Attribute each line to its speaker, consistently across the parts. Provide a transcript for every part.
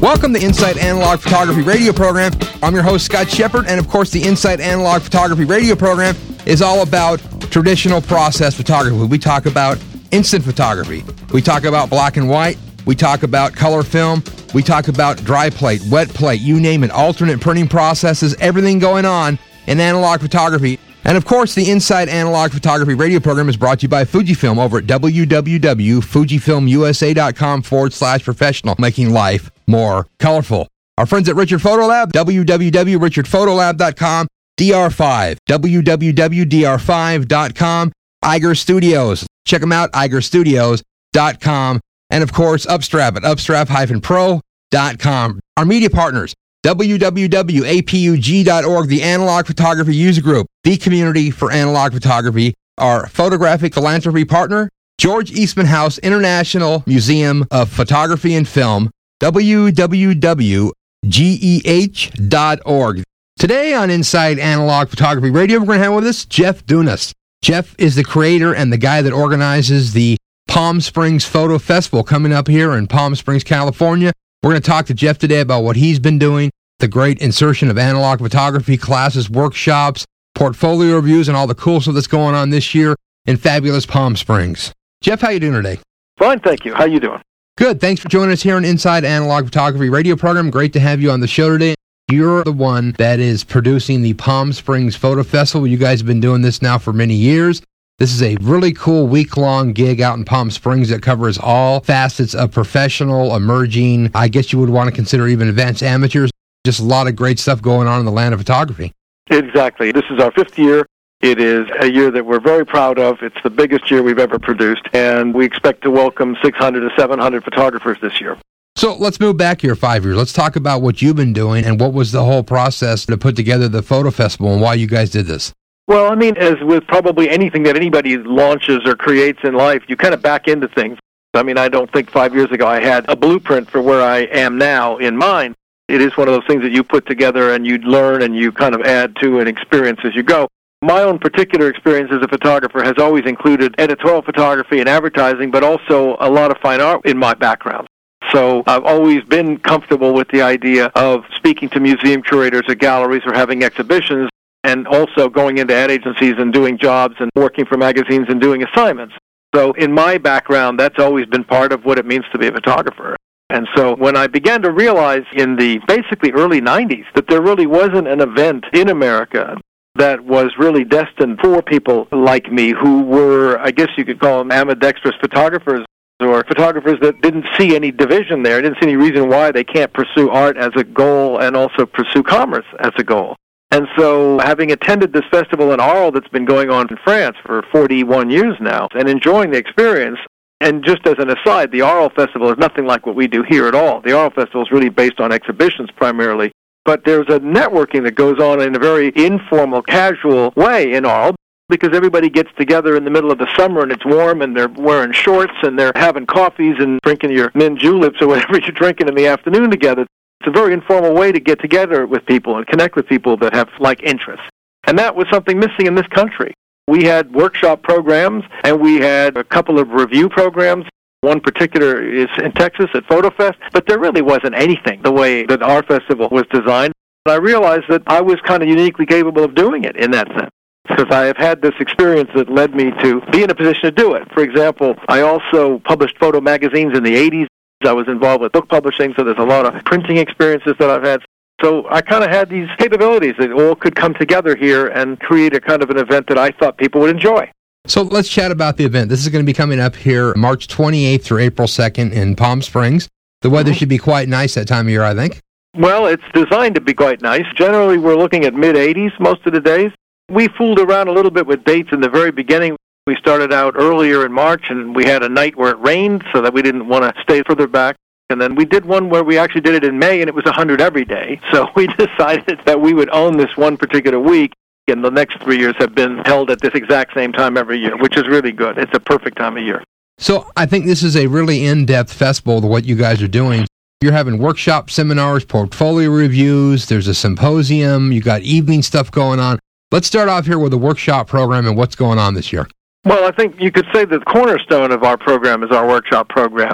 Speaker 1: Welcome to Insight Analog Photography Radio Program. I'm your host, Scott Shepard, and of course, the Insight Analog Photography Radio Program is all about traditional process photography. We talk about instant photography. We talk about black and white. We talk about color film. We talk about dry plate, wet plate, you name it, alternate printing processes, everything going on in analog photography. And of course, the Insight Analog Photography Radio Program is brought to you by Fujifilm over at www.fujifilmusa.com/professional, making life more colorful. Our friends at Richard Photo Lab, www.richardphotolab.com, DR5, www.dr5.com, Iger Studios. Check them out, igerstudios.com. And of course, Upstrap at upstrap-pro.com. Our media partners, www.apug.org, the Analog Photography User Group, the community for analog photography. Our photographic philanthropy partner, George Eastman House International Museum of Photography and Film, www.geh.org. Today on Inside Analog Photography Radio, we're going to have with us Jeff Dunas. Jeff is the creator and the guy that organizes the Palm Springs Photo Festival coming up here in Palm Springs, California. We're going to talk to Jeff today about what he's been doing, the great insertion of analog photography classes, workshops, portfolio reviews, and all the cool stuff that's going on this year in fabulous Palm Springs. Jeff, how you doing today?
Speaker 2: Fine, thank you. How you doing?
Speaker 1: Good. Thanks for joining us here on Inside Analog Photography Radio Program. Great to have you on the show today. You're the one that is producing the Palm Springs Photo Festival. You guys have been doing this now for many years. This is a really cool week-long gig out in Palm Springs that covers all facets of professional, emerging, I guess you would want to consider even advanced amateurs. Just a lot of great stuff going on in the land of photography.
Speaker 2: Exactly. This is our 5th year. It is a year that we're very proud of. It's the biggest year we've ever produced, and we expect to welcome 600 to 700 photographers this year.
Speaker 1: So let's move back here 5 years. Let's talk about what you've been doing and what was the whole process to put together the photo festival and why you guys did this.
Speaker 2: Well, I mean, as with probably anything that anybody launches or creates in life, you kind of back into things. I mean, I don't think 5 years ago I had a blueprint for where I am now in mind. It is one of those things that you put together and you learn and you kind of add to an experience as you go. My own particular experience as a photographer has always included editorial photography and advertising, but also a lot of fine art in my background. So I've always been comfortable with the idea of speaking to museum curators or galleries or having exhibitions, and also going into ad agencies and doing jobs and working for magazines and doing assignments. So in my background, that's always been part of what it means to be a photographer. And so when I began to realize in the basically early 90s that there really wasn't an event in America that was really destined for people like me who were, I guess you could call them ambidextrous photographers, or photographers that didn't see any division there, didn't see any reason why they can't pursue art as a goal and also pursue commerce as a goal. And so, having attended this festival in Arles that's been going on in France for 41 years now, and enjoying the experience, and just as an aside, the Arles Festival is nothing like what we do here at all. The Arles Festival is really based on exhibitions primarily, but there's a networking that goes on in a very informal, casual way in Arles, because everybody gets together in the middle of the summer and it's warm and they're wearing shorts and they're having coffees and drinking your mint juleps or whatever you're drinking in the afternoon together. It's a very informal way to get together with people and connect with people that have like interests. And that was something missing in this country. We had workshop programs, and we had a couple of review programs. One particular is in Texas at PhotoFest, but there really wasn't anything the way that our festival was designed. And I realized that I was kind of uniquely capable of doing it in that sense, because I have had this experience that led me to be in a position to do it. For example, I also published photo magazines in the 80s. I was involved with book publishing, so there's a lot of printing experiences that I've had. So I kind of had these capabilities that all could come together here and create a kind of an event that I thought people would enjoy.
Speaker 1: So let's chat about the event. This is going to be coming up here March 28th through April 2nd in Palm Springs. The weather should be quite nice that time of year, I think.
Speaker 2: Well, it's designed to be quite nice. Generally, we're looking at mid-80s most of the days. We fooled around a little bit with dates in the very beginning. We started out earlier in March, and we had a night where it rained so that we didn't want to stay further back. And then we did one where we actually did it in May, and it was 100 every day. So we decided that we would own this one particular week, and the next 3 years have been held at this exact same time every year, which is really good. It's a perfect time of year.
Speaker 1: So I think this is a really in-depth festival, what you guys are doing. You're having workshop seminars, portfolio reviews, there's a symposium, you got evening stuff going on. Let's start off here with the workshop program and what's going on this year.
Speaker 2: Well, I think you could say that the cornerstone of our program is our workshop program.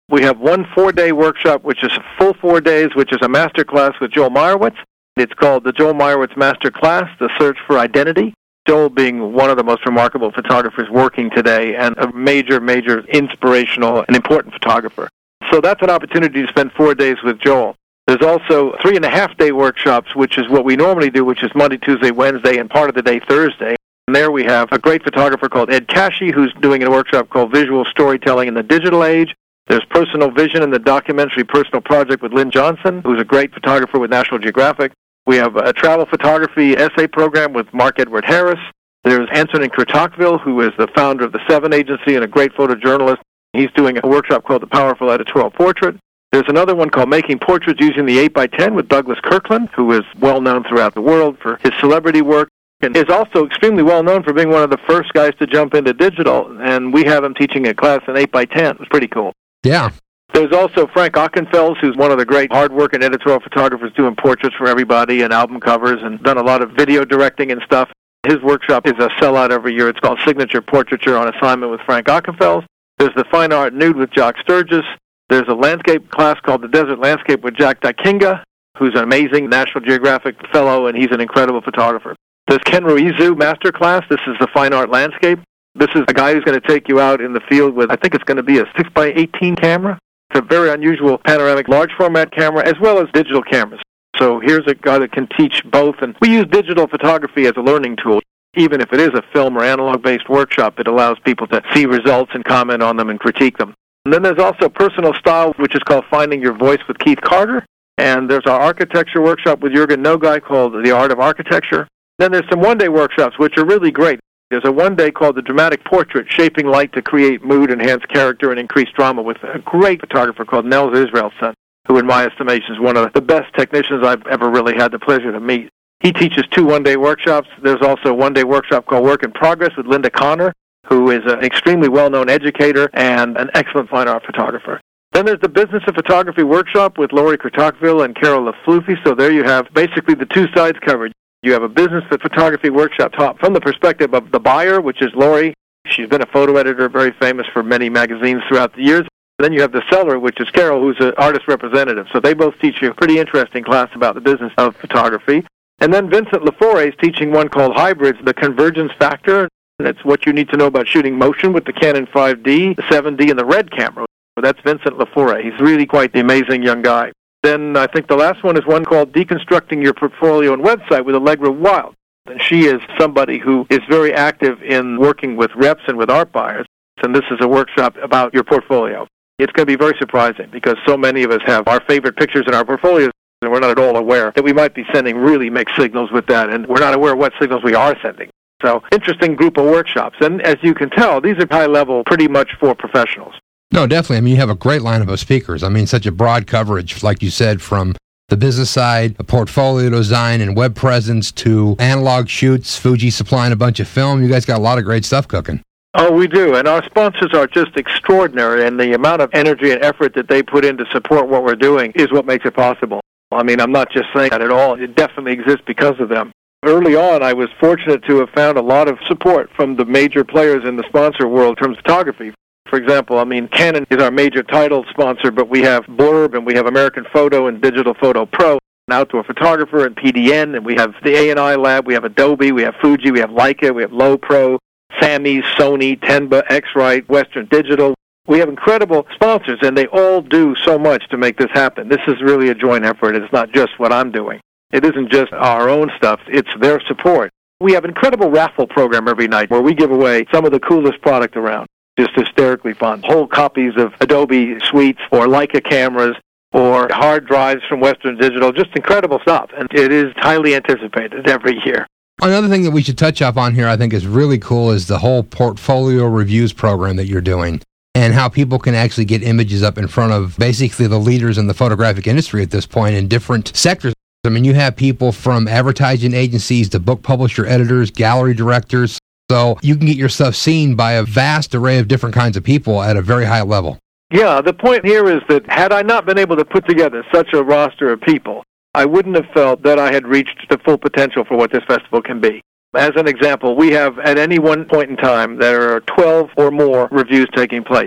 Speaker 2: We have one 4-day workshop, which is a full 4 days, which is a master class with Joel Meyerowitz. It's called the Joel Meyerowitz Master Class, The Search for Identity. Joel being one of the most remarkable photographers working today and a major, major inspirational and important photographer. So that's an opportunity to spend 4 days with Joel. There's also 3.5-day workshops, which is what we normally do, which is Monday, Tuesday, Wednesday, and part of the day Thursday. And there we have a great photographer called Ed Cashy, who's doing a workshop called Visual Storytelling in the Digital Age. There's Personal Vision in the documentary Personal Project with Lynn Johnson, who's a great photographer with National Geographic. We have a travel photography essay program with Mark Edward Harris. There's Antonin Kurtokville, who is the founder of the Seven Agency and a great photojournalist. He's doing a workshop called The Powerful Editorial Portrait. There's another one called Making Portraits Using the 8x10 with Douglas Kirkland, who is well known throughout the world for his celebrity work and is also extremely well known for being one of the first guys to jump into digital. And we have him teaching a class in 8x10. It was pretty cool.
Speaker 1: Yeah.
Speaker 2: There's also Frank Ockenfels, who's one of the great hard-working editorial photographers doing portraits for everybody and album covers and done a lot of video directing and stuff. His workshop is a sellout every year. It's called Signature Portraiture on Assignment with Frank Ockenfels. There's the Fine Art Nude with Jock Sturgis. There's a landscape class called the Desert Landscape with Jack Dykinga, who's an amazing National Geographic fellow, and he's an incredible photographer. There's Ken Ruizu Master Class. This is the Fine Art Landscape. This is a guy who's going to take you out in the field with, I think it's going to be a 6x18 camera. It's a very unusual panoramic large format camera as well as digital cameras. So here's a guy that can teach both. And we use digital photography as a learning tool. Even if it is a film or analog-based workshop, it allows people to see results and comment on them and critique them. And then there's also Personal Style, which is called Finding Your Voice with Keith Carter. And there's our architecture workshop with Jürgen Nogai called The Art of Architecture. Then there's some one-day workshops, which are really great. There's a one-day called The Dramatic Portrait, Shaping Light to Create Mood, Enhance Character, and Increase Drama with a great photographer called Nels Israelson, who in my estimation is one of the best technicians I've ever really had the pleasure to meet. He teaches 2 one-day workshops. There's also a one-day workshop called Work in Progress with Linda Connor, who is an extremely well-known educator and an excellent fine art photographer. Then there's the Business of Photography workshop with Lori Kurtokville and Carol LaFluffy. So there you have basically the 2 sides covered. You have a business photography workshop taught from the perspective of the buyer, which is Lori. She's been a photo editor, very famous for many magazines throughout the years. Then you have the seller, which is Carol, who's an artist representative. So they both teach you a pretty interesting class about the business of photography. And then Vincent Lafore is teaching one called Hybrids, the Convergence Factor. And it's what you need to know about shooting motion with the Canon 5D, the 7D, and the RED camera. So that's Vincent Lafore. He's really quite the amazing young guy. Then I think the last one is one called Deconstructing Your Portfolio and Website with Allegra Wild. And she is somebody who is very active in working with reps and with art buyers. And this is a workshop about your portfolio. It's going to be very surprising because so many of us have our favorite pictures in our portfolios and we're not at all aware that we might be sending really mixed signals with that, and we're not aware of what signals we are sending. So, interesting group of workshops. And as you can tell, these are high level pretty much for professionals.
Speaker 1: No, definitely. I mean, you have a great lineup of speakers. I mean, such a broad coverage, like you said, from the business side, a portfolio design and web presence to analog shoots, Fuji supplying a bunch of film. You guys got a lot of great stuff cooking.
Speaker 2: Oh, we do. And our sponsors are just extraordinary, and the amount of energy and effort that they put in to support what we're doing is what makes it possible. I mean, I'm not just saying that at all. It definitely exists because of them. Early on, I was fortunate to have found a lot of support from the major players in the sponsor world in terms of photography. For example, I mean, Canon is our major title sponsor, but we have Blurb, and we have American Photo and Digital Photo Pro, an outdoor photographer, and PDN, and we have the A&I Lab, we have Adobe, we have Fuji, we have Leica, we have Lowepro, Sammy, Sony, Tenba, X-Rite, Western Digital. We have incredible sponsors, and they all do so much to make this happen. This is really a joint effort. It's not just what I'm doing. It isn't just our own stuff. It's their support. We have an incredible raffle program every night where we give away some of the coolest product around. Just hysterically fun. Whole copies of Adobe suites or Leica cameras or hard drives from Western Digital. Just incredible stuff. And it is highly anticipated every year.
Speaker 1: Another thing that we should touch up on here I think is really cool is the whole portfolio reviews program that you're doing and how people can actually get images up in front of basically the leaders in the photographic industry at this point in different sectors. I mean, you have people from advertising agencies to book publisher editors, gallery directors. So you can get your stuff seen by a vast array of different kinds of people at a very high level.
Speaker 2: Yeah, the point here is that had I not been able to put together such a roster of people, I wouldn't have felt that I had reached the full potential for what this festival can be. As an example, we have at any one point in time, there are 12 or more reviews taking place.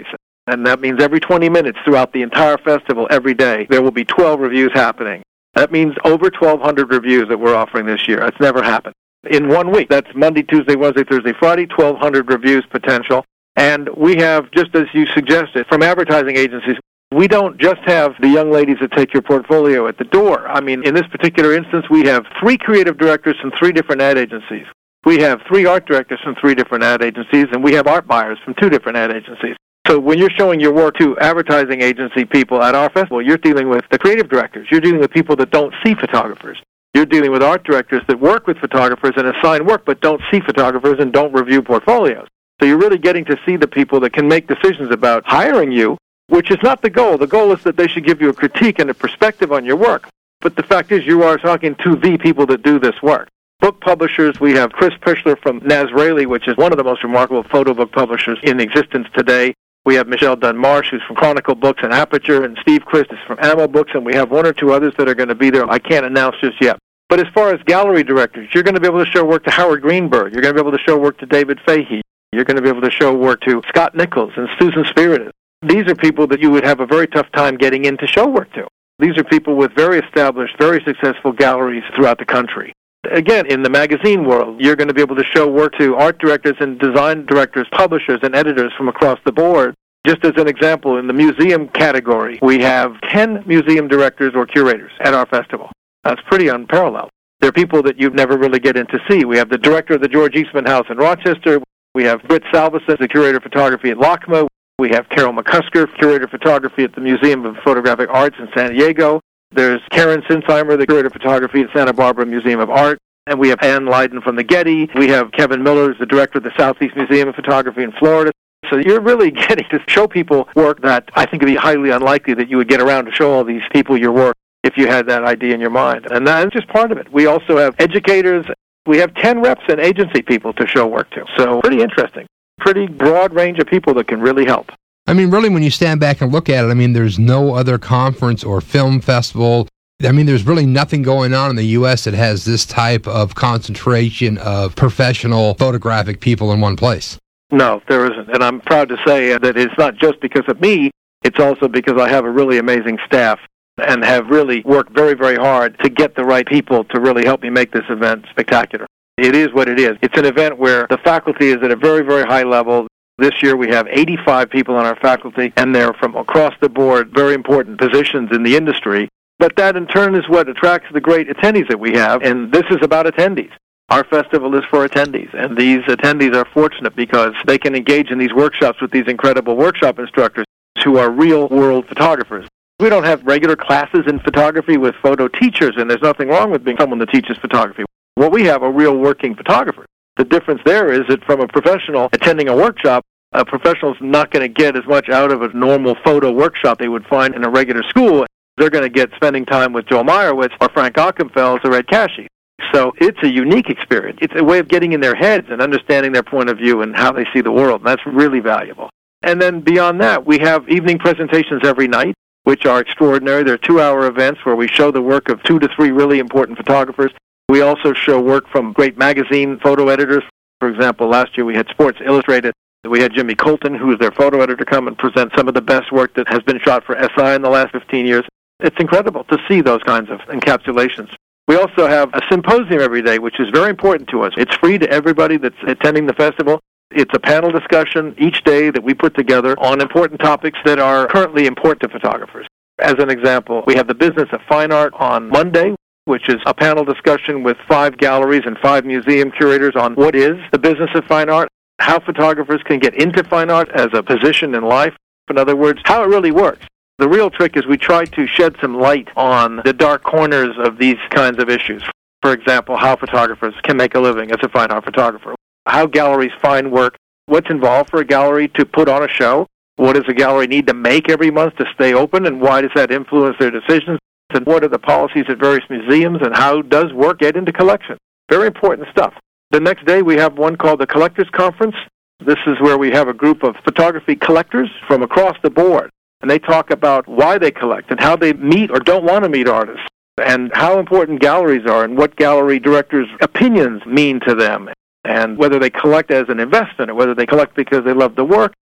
Speaker 2: And that means every 20 minutes throughout the entire festival, every day, there will be 12 reviews happening. That means over 1,200 reviews that we're offering this year. That's never happened. In 1 week, that's Monday, Tuesday, Wednesday, Thursday, Friday, 1,200 reviews potential. And we have, just as you suggested, from advertising agencies, we don't just have the young ladies that take your portfolio at the door. I mean, in this particular instance, we have 3 creative directors from 3 different ad agencies. We have 3 art directors from 3 different ad agencies, and we have art buyers from 2 different ad agencies. So when you're showing your work to advertising agency people at our festival, you're dealing with the creative directors. You're dealing with people that don't see photographers. You're dealing with art directors that work with photographers and assign work but don't see photographers and don't review portfolios. So you're really getting to see the people that can make decisions about hiring you, which is not the goal. The goal is that they should give you a critique and a perspective on your work. But the fact is you are talking to the people that do this work. Book publishers, we have Chris Pichler from Nazreli, which is one of the most remarkable photo book publishers in existence today. We have Michelle Dunn-Marsh, who's from Chronicle Books and Aperture, and Steve Christ is from Ammo Books, and we have 1 or 2 others that are going to be there. I can't announce just yet. But as far as gallery directors, you're going to be able to show work to Howard Greenberg. You're going to be able to show work to David Fahey. You're going to be able to show work to Scott Nichols and Susan Spiritus. These are people that you would have a very tough time getting in to show work to. These are people with very established, very successful galleries throughout the country. Again, in the magazine world, you're going to be able to show work to art directors and design directors, publishers, and editors from across the board. Just as an example, in the museum category, we have 10 museum directors or curators at our festival. That's pretty unparalleled. They're people that you'd never really get in to see. We have the director of the George Eastman House in Rochester. We have Britt Salveson, the curator of photography at LACMA. We have Carol McCusker, curator of photography at the Museum of Photographic Arts in San Diego. There's Karen Sinsheimer, the curator of photography at Santa Barbara Museum of Art. And we have Ann Lydon from the Getty. We have Kevin Miller, who's the director of the Southeast Museum of Photography in Florida. So you're really getting to show people work that I think would be highly unlikely that you would get around to show all these people your work if you had that idea in your mind. And that's just part of it. We also have educators. We have 10 reps and agency people to show work to. So pretty interesting. Pretty broad range of people that can really help.
Speaker 1: I mean, really, when you stand back and look at it, I mean, there's no other conference or film festival. I mean, there's really nothing going on in the U.S. that has this type of concentration of professional photographic people in one place.
Speaker 2: No, there isn't. And I'm proud to say that it's not just because of me. It's also because I have a really amazing staff and have really worked very, very hard to get the right people to really help me make this event spectacular. It is what it is. It's an event where the faculty is at a very, very high level. This year we have 85 people on our faculty, and they're from across the board, very important positions in the industry. But that, in turn, is what attracts the great attendees that we have, and this is about attendees. Our festival is for attendees, and these attendees are fortunate because they can engage in these workshops with these incredible workshop instructors who are real-world photographers. We don't have regular classes in photography with photo teachers, and there's nothing wrong with being someone that teaches photography. What we have are real working photographers. The difference there is that from a professional attending a workshop, a professional's not going to get as much out of a normal photo workshop they would find in a regular school. They're going to get spending time with Joel Meyerowitz or Frank Ockenfels or Ed Cashy. So it's a unique experience. It's a way of getting in their heads and understanding their point of view and how they see the world, and that's really valuable. And then beyond that, we have evening presentations every night, which are extraordinary. They're 2-hour events where we show the work of 2 to 3 really important photographers. We also show work from great magazine photo editors. For example, last year we had Sports Illustrated. We had Jimmy Colton, who is their photo editor, come and present some of the best work that has been shot for SI in the last 15 years. It's incredible to see those kinds of encapsulations. We also have a symposium every day, which is very important to us. It's free to everybody that's attending the festival. It's a panel discussion each day that we put together on important topics that are currently important to photographers. As an example, we have the business of fine art on Monday, which is a panel discussion with 5 galleries and 5 museum curators on what is the business of fine art, how photographers can get into fine art as a position in life. In other words, how it really works. The real trick is we try to shed some light on the dark corners of these kinds of issues. For example, how photographers can make a living as a fine art photographer, how galleries find work, what's involved for a gallery to put on a show, what does a gallery need to make every month to stay open, and why does that influence their decisions, and what are the policies at various museums, and how does work get into collections. Very important stuff. The next day we have one called the Collectors Conference. This is where we have a group of photography collectors from across the board, and they talk about why they collect and how they meet or don't want to meet artists, and how important galleries are and what gallery directors' opinions mean to them, and whether they collect as an investment or whether they collect because they love the work.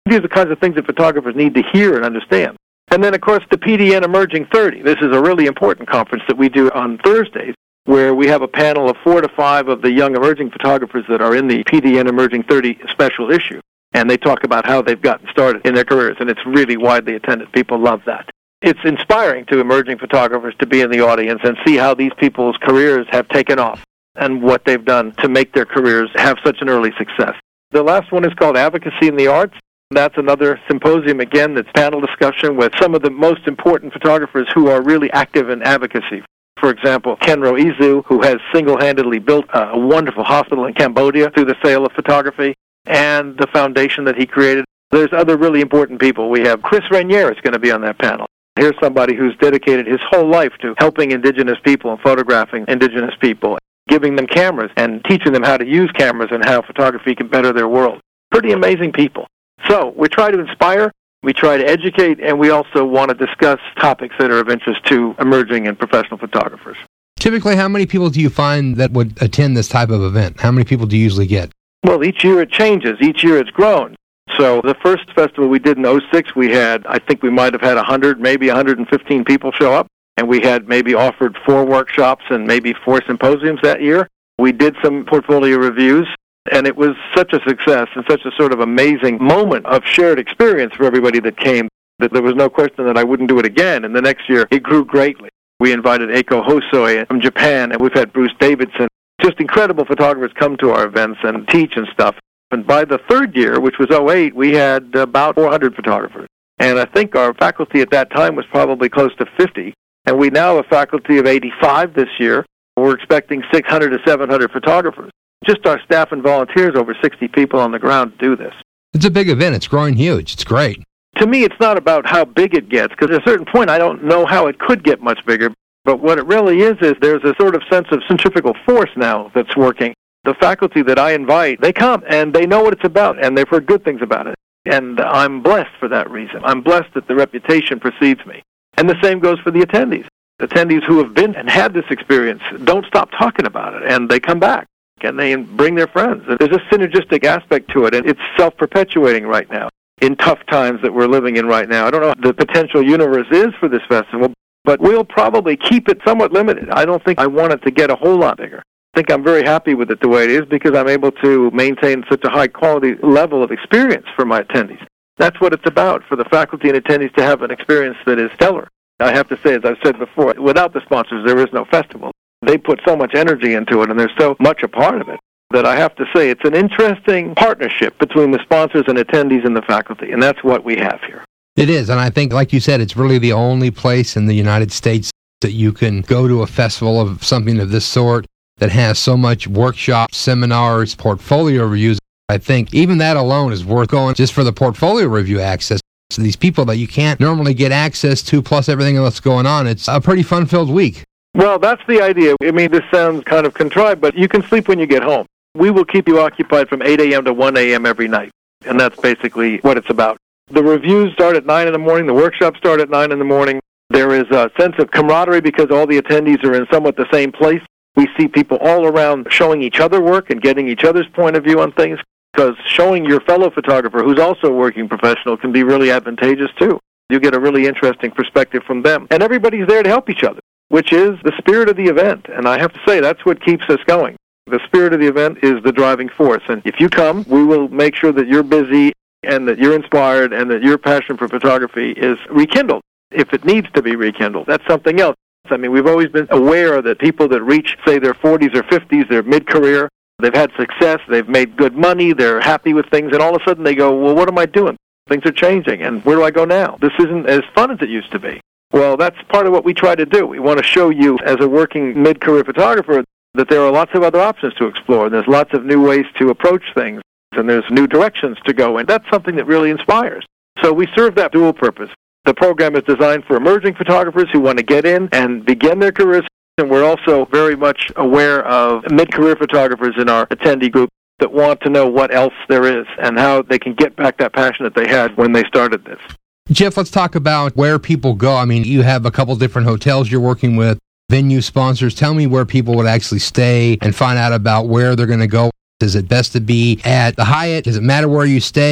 Speaker 2: These are the kinds of things that photographers need to hear and understand. And then, of course, the PDN Emerging 30. This is a really important conference that we do on Thursdays, where we have a panel of 4 to 5 of the young emerging photographers that are in the PDN Emerging 30 special issue. And they talk about how they've gotten started in their careers, and it's really widely attended. People love that. It's inspiring to emerging photographers to be in the audience and see how these people's careers have taken off and what they've done to make their careers have such an early success. The last one is called Advocacy in the Arts. That's another symposium, again, that's panel discussion with some of the most important photographers who are really active in advocacy. For example, Kenro Izu, who has single-handedly built a wonderful hospital in Cambodia through the sale of photography, and the foundation that he created. There's other really important people. We have Chris Rainier is going to be on that panel. Here's somebody who's dedicated his whole life to helping indigenous people and photographing indigenous people, giving them cameras and teaching them how to use cameras and how photography can better their world. Pretty amazing people. So we try to inspire, we try to educate, and we also want to discuss topics that are of interest to emerging and professional photographers.
Speaker 1: Typically, how many people do you find that would attend this type of event? How many people do you usually get?
Speaker 2: Well, each year it changes. Each year it's grown. So the first festival we did in 2006, I think we might have had 100, maybe 115 people show up, and we had maybe offered 4 workshops and maybe 4 symposiums that year. We did some portfolio reviews, and it was such a success and such a sort of amazing moment of shared experience for everybody that came that there was no question that I wouldn't do it again. And the next year it grew greatly. We invited Eiko Hosoi from Japan, and we've had Bruce Davidson. Just incredible photographers come to our events and teach and stuff. And by the third year, which was 2008, we had about 400 photographers. And I think our faculty at that time was probably close to 50. And we now have a faculty of 85 this year. We're expecting 600 to 700 photographers. Just our staff and volunteers, over 60 people on the ground to do this.
Speaker 1: It's a big event. It's growing huge. It's great.
Speaker 2: To me, it's not about how big it gets, because at a certain point, I don't know how it could get much bigger. But what it really is there's a sort of sense of centrifugal force now that's working. The faculty that I invite, they come, and they know what it's about, and they've heard good things about it. And I'm blessed for that reason. I'm blessed that the reputation precedes me. And the same goes for the attendees. Attendees who have been and had this experience don't stop talking about it, and they come back, and they bring their friends. There's a synergistic aspect to it, and it's self-perpetuating right now in tough times that we're living in right now. I don't know what the potential universe is for this festival, but we'll probably keep it somewhat limited. I don't think I want it to get a whole lot bigger. I think I'm very happy with it the way it is because I'm able to maintain such a high-quality level of experience for my attendees. That's what it's about, for the faculty and attendees to have an experience that is stellar. I have to say, as I've said before, without the sponsors, there is no festival. They put so much energy into it, and they're so much a part of it, that I have to say it's an interesting partnership between the sponsors and attendees and the faculty, and that's what we have here.
Speaker 1: It is, and I think, like you said, it's really the only place in the United States that you can go to a festival of something of this sort that has so much workshops, seminars, portfolio reviews. I think even that alone is worth going just for the portfolio review access. So these people that you can't normally get access to, plus everything else going on, it's a pretty fun-filled week.
Speaker 2: Well, that's the idea. I mean, this sounds kind of contrived, but you can sleep when you get home. We will keep you occupied from 8 a.m. to 1 a.m. every night, and that's basically what it's about. The reviews start at 9 in the morning. The workshops start at 9 in the morning. There is a sense of camaraderie because all the attendees are in somewhat the same place. We see people all around showing each other work and getting each other's point of view on things, because showing your fellow photographer who's also a working professional can be really advantageous too. You get a really interesting perspective from them. And everybody's there to help each other, which is the spirit of the event. And I have to say, that's what keeps us going. The spirit of the event is the driving force. And if you come, we will make sure that you're busy and that you're inspired and that your passion for photography is rekindled. If it needs to be rekindled, that's something else. I mean, we've always been aware that people that reach, say, their 40s or 50s, they're mid-career, they've had success, they've made good money, they're happy with things, and all of a sudden they go, well, what am I doing? Things are changing, and where do I go now? This isn't as fun as it used to be. Well, that's part of what we try to do. We want to show you, as a working mid-career photographer, that there are lots of other options to explore, and there's lots of new ways to approach things, and there's new directions to go in. That's something that really inspires. So we serve that dual purpose. The program is designed for emerging photographers who want to get in and begin their careers, and we're also very much aware of mid-career photographers in our attendee group that want to know what else there is and how they can get back that passion that they had when they started this.
Speaker 1: Jeff, let's talk about where people go. I mean, you have a couple different hotels you're working with, venue sponsors. Tell me where people would actually stay and find out about where they're going to go. Is it best to be at the Hyatt? Does it matter where you stay?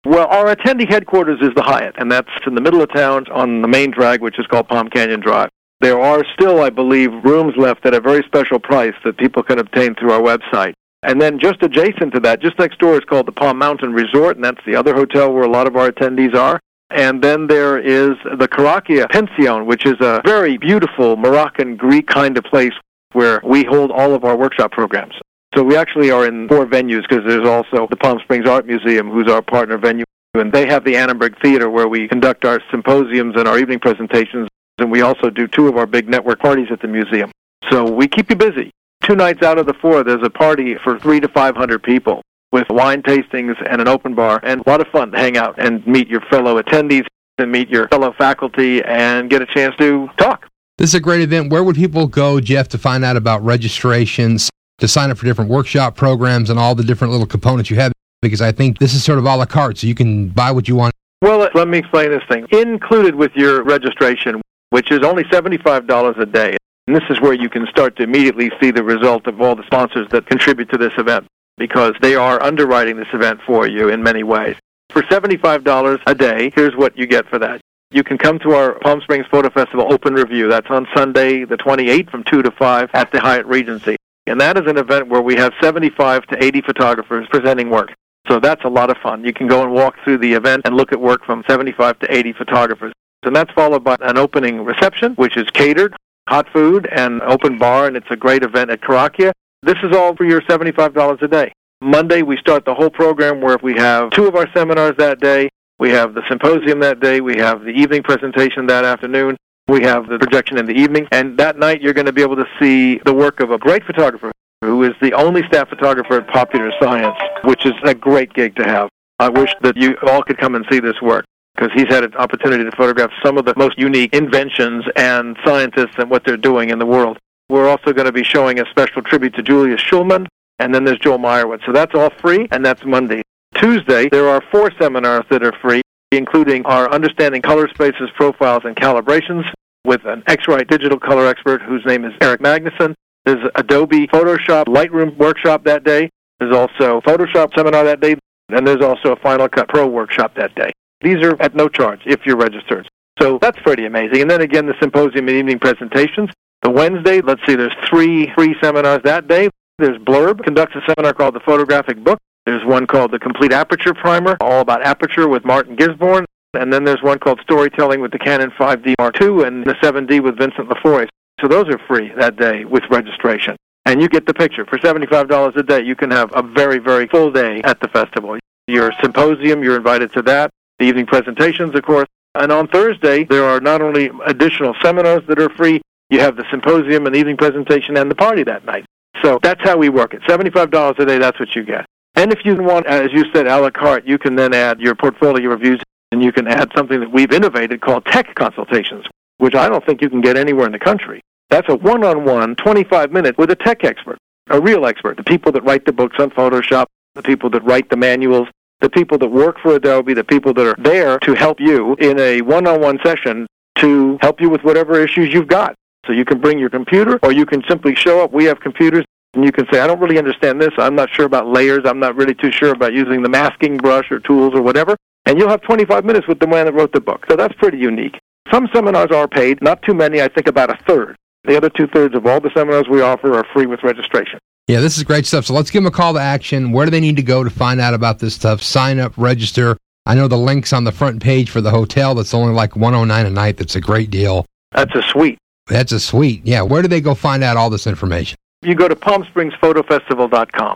Speaker 2: Well, our attendee headquarters is the Hyatt, and that's in the middle of town on the main drag, which is called Palm Canyon Drive. There are still, I believe, rooms left at a very special price that people can obtain through our website. And then just adjacent to that, just next door, is called the Palm Mountain Resort, and that's the other hotel where a lot of our attendees are. And then there is the Karakia Pension, which is a very beautiful Moroccan Greek kind of place where we hold all of our workshop programs. So we actually are in 4 venues because there's also the Palm Springs Art Museum, who's our partner venue, and they have the Annenberg Theater where we conduct our symposiums and our evening presentations, and we also do 2 of our big network parties at the museum. So we keep you busy. 2 nights out of the 4, there's a party for 300 to 500 people with wine tastings and an open bar, and a lot of fun to hang out and meet your fellow attendees and meet your fellow faculty and get a chance to talk.
Speaker 1: This is a great event. Where would people go, Jeff, to find out about registrations, to sign up for different workshop programs and all the different little components you have? Because I think this is sort of a la carte, so you can buy what you want.
Speaker 2: Well, let me explain this thing. Included with your registration, which is only $75 a day, and this is where you can start to immediately see the result of all the sponsors that contribute to this event, because they are underwriting this event for you in many ways. For $75 a day, here's what you get for that. You can come to our Palm Springs Photo Festival Open Review. That's on Sunday, the 28th, from 2 to 5 at the Hyatt Regency. And that is an event where we have 75 to 80 photographers presenting work. So that's a lot of fun. You can go and walk through the event and look at work from 75 to 80 photographers. And that's followed by an opening reception, which is catered, hot food, and open bar, and it's a great event at Karakia. This is all for your $75 a day. Monday, we start the whole program where we have 2 of our seminars that day. We have the symposium that day. We have the evening presentation that afternoon. We have the projection in the evening. And that night, you're going to be able to see the work of a great photographer who is the only staff photographer at Popular Science, which is a great gig to have. I wish that you all could come and see this work, because he's had an opportunity to photograph some of the most unique inventions and scientists and what they're doing in the world. We're also going to be showing a special tribute to Julius Schulman, and then there's Joel Meyerowitz. So that's all free, and that's Monday. Tuesday, there are 4 seminars that are free, including our Understanding Color Spaces, Profiles, and Calibrations with an X-Rite digital color expert whose name is Eric Magnuson. There's Adobe Photoshop Lightroom workshop that day. There's also Photoshop seminar that day, and there's also a Final Cut Pro workshop that day. These are at no charge if you're registered. So that's pretty amazing. And then again, the symposium and evening presentations. The Wednesday, let's see, there's 3 free seminars that day. There's Blurb, conducts a seminar called The Photographic Book. There's one called The Complete Aperture Primer, all about aperture with Martin Gisborne. And then there's one called Storytelling with the Canon 5D Mark II and the 7D with Vincent LaFoy. So those are free that day with registration. And you get the picture. For $75 a day, you can have a very, very full day at the festival. Your symposium, you're invited to that. The evening presentations, of course. And on Thursday, there are not only additional seminars that are free, you have the symposium and the evening presentation and the party that night. So that's how we work it. $75 a day, that's what you get. And if you want, as you said, a la carte, you can then add your portfolio reviews, and you can add something that we've innovated called tech consultations, which I don't think you can get anywhere in the country. That's a one-on-one, 25-minute with a tech expert, a real expert, the people that write the books on Photoshop, the people that write the manuals, the people that work for Adobe, the people that are there to help you in a one-on-one session to help you with whatever issues you've got. So you can bring your computer, or you can simply show up. We have computers, and you can say, I don't really understand this. I'm not sure about layers. I'm not really too sure about using the masking brush or tools or whatever. And you'll have 25 minutes with the man that wrote the book. So that's pretty unique. Some seminars are paid, not too many, I think about a third. The other 2/3 of all the seminars we offer are free with registration.
Speaker 1: Yeah, this is great stuff. So let's give them a call to action. Where do they need to go to find out about this stuff? Sign up, register. I know the link's on the front page for the hotel. That's only like $109 a night. That's a great deal.
Speaker 2: That's a suite.
Speaker 1: That's a suite. Yeah, where do they go find out all this information?
Speaker 2: You go to PalmSpringsPhotoFestival.com,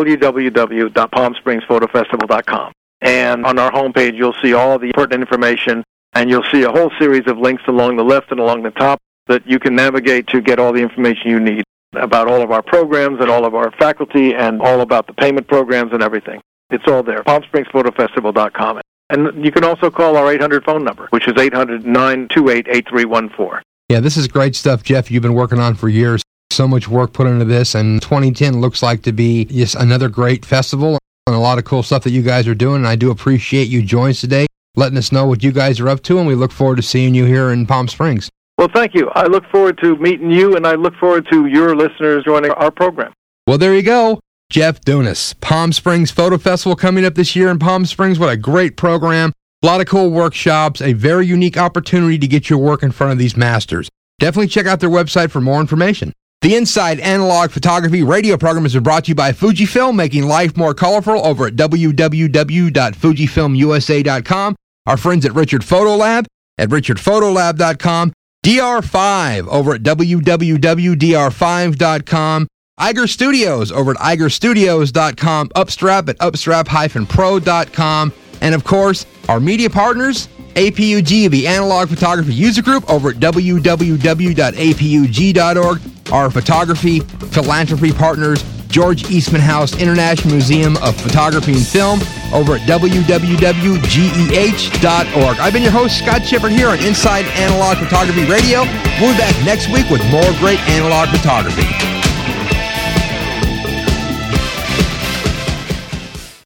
Speaker 2: www.PalmSpringsPhotoFestival.com. And on our homepage, you'll see all the pertinent information, and you'll see a whole series of links along the left and along the top that you can navigate to get all the information you need about all of our programs and all of our faculty and all about the payment programs and everything. It's all there, PalmSpringsPhotoFestival.com. And you can also call our 800 phone number, which is 800-928-8314.
Speaker 1: Yeah, this is great stuff, Jeff, you've been working on for years. So much work put into this, and 2010 looks like to be just another great festival and a lot of cool stuff that you guys are doing. And I do appreciate you joining us today, letting us know what you guys are up to, and we look forward to seeing you here in Palm Springs.
Speaker 2: Well, thank you. I look forward to meeting you, and I look forward to your listeners joining our program.
Speaker 1: Well, there you go. Jeff Dunas. Palm Springs Photo Festival coming up this year in Palm Springs. What a great program. A lot of cool workshops. A very unique opportunity to get your work in front of these masters. Definitely check out their website for more information. The Inside Analog Photography radio program has been brought to you by Fujifilm, making life more colorful over at www.fujifilmusa.com. Our friends at Richard Photolab at richardphotolab.com. DR5 over at www.dr5.com. Iger Studios over at igerstudios.com. Upstrap at upstrap-pro.com. And of course, our media partners, APUG, the Analog Photography User Group over at www.apug.org. Our photography philanthropy partners, George Eastman House International Museum of Photography and Film over at www.geh.org. I've been your host, Scott Shepard, here on Inside Analog Photography Radio. We'll be back next week with more great analog photography.